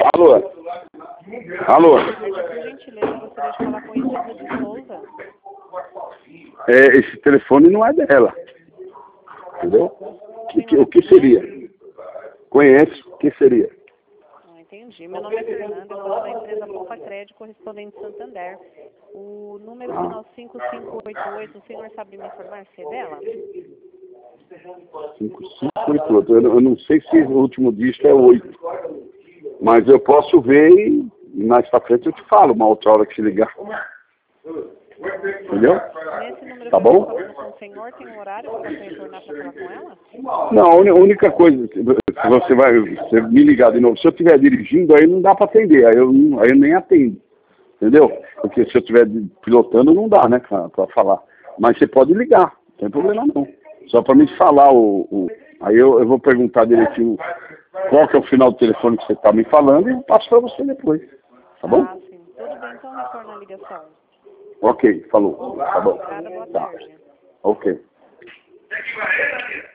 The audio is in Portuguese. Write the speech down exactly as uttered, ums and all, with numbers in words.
Alô? Alô? Por gentileza, eu gostaria de falar com Isilda de Souza. É, esse telefone não é dela. Entendeu? O que, o que seria? Conheço. O que seria? Ah, entendi. Meu nome é Fernanda, eu falo da empresa Poupa Crédito, correspondente Santander. O número Ah. final cinco cinco oito oito, o senhor sabe me informar se é dela? cinco cinco oito oito. Eu, eu não sei se o último dígito é oito. Mas eu posso ver e mais pra frente eu te falo, uma outra hora que se ligar. Entendeu? Nesse número Tá que eu estou bom? falando com o senhor, tem um horário para você retornar para falar com ela? Não, a uni- única coisa, se você vai você me ligar de novo, se eu estiver dirigindo, aí não dá para atender, aí eu, não- aí eu nem atendo, entendeu? Porque se eu estiver pilotando, não dá, né, para falar. Mas você pode ligar, não tem problema não. Só para me falar o, o... Aí eu, eu vou perguntar direitinho qual que é o final do telefone que você está me falando e eu passo para você depois, tá bom? Ah, sim. Tudo bem, então retorna a ligação. Ok, falou, tá bom. Obrigada, boa Tá, tarde. ok.